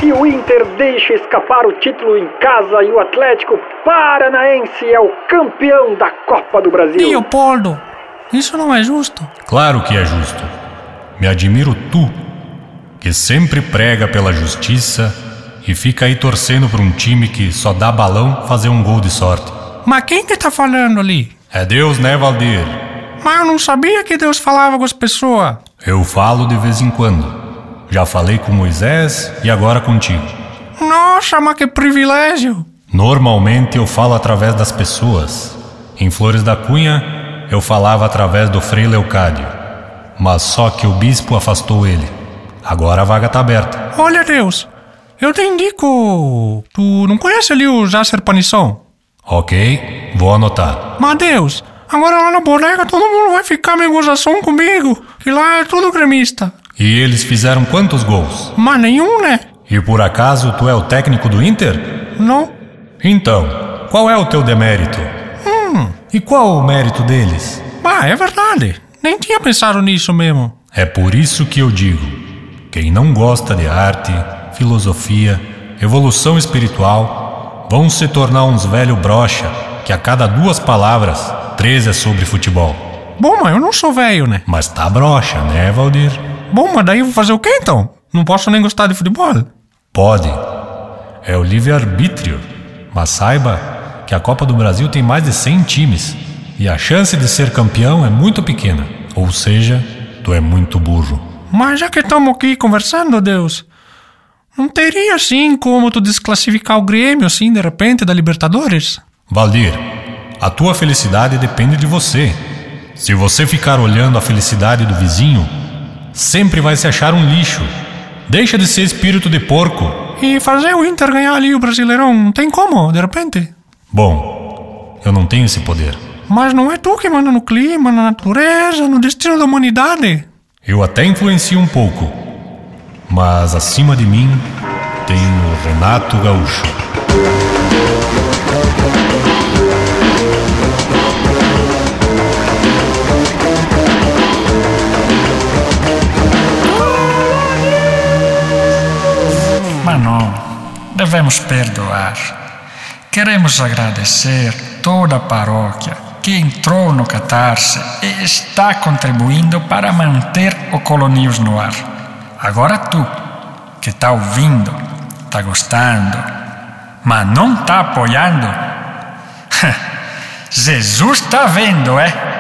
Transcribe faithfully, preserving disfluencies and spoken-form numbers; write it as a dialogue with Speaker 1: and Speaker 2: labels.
Speaker 1: E o Inter deixa escapar o título em casa e o Atlético Paranaense é o campeão da Copa do Brasil.
Speaker 2: Leopoldo, isso não é justo.
Speaker 3: Claro que é justo. Me admiro tu, que sempre prega pela justiça e fica aí torcendo para um time que só dá balão fazer um gol de sorte.
Speaker 2: Mas quem que tá falando ali?
Speaker 3: É Deus, né, Valdir?
Speaker 2: Mas eu não sabia que Deus falava com as pessoas.
Speaker 3: Eu falo de vez em quando. Já falei com Moisés e agora contigo.
Speaker 2: Nossa, mas que privilégio!
Speaker 3: Normalmente eu falo através das pessoas. Em Flores da Cunha, eu falava através do Frei Leocádio. Mas só que o bispo afastou ele. Agora a vaga tá aberta.
Speaker 2: Olha, Deus, eu te indico... Tu não conhece ali o Jácer Panisson?
Speaker 3: Ok, vou anotar.
Speaker 2: Mas, Deus, agora lá na bodega todo mundo vai ficar meio gozação comigo. E lá é tudo gremista.
Speaker 3: E eles fizeram quantos gols?
Speaker 2: Mas nenhum, né?
Speaker 3: E por acaso tu é o técnico do Inter?
Speaker 2: Não.
Speaker 3: Então, qual é o teu demérito?
Speaker 2: Hum.
Speaker 3: E qual o mérito deles?
Speaker 2: Ah, é verdade. Nem tinha pensado nisso mesmo.
Speaker 3: É por isso que eu digo: quem não gosta de arte, filosofia, evolução espiritual, vão se tornar uns velho broxa que a cada duas palavras, três é sobre futebol.
Speaker 2: Bom, mas eu não sou velho, né?
Speaker 3: Mas tá broxa, né, Valdir?
Speaker 2: Bom, mas daí eu vou fazer o quê, então? Não posso nem gostar de futebol?
Speaker 3: Pode. É o livre-arbítrio. Mas saiba que a Copa do Brasil tem mais de cem times e a chance de ser campeão é muito pequena. Ou seja, tu é muito burro.
Speaker 2: Mas já que estamos aqui conversando, Deus, não teria assim como tu desclassificar o Grêmio assim de repente da Libertadores?
Speaker 3: Valdir, a tua felicidade depende de você. Se você ficar olhando a felicidade do vizinho, sempre vai se achar um lixo. Deixa de ser espírito de porco.
Speaker 2: E fazer o Inter ganhar ali o Brasileirão, não tem como, de repente?
Speaker 3: Bom, eu não tenho esse poder.
Speaker 2: Mas não é tu que manda no clima, na natureza, no destino da humanidade?
Speaker 3: Eu até influencio um pouco. Mas acima de mim tem o Renato Gaúcho.
Speaker 4: Mas não, devemos perdoar. Queremos agradecer toda a paróquia que entrou no Catarse e está contribuindo para manter o Colonews no ar. Agora tu, que está ouvindo, está gostando, mas não está apoiando, Jesus está vendo, é?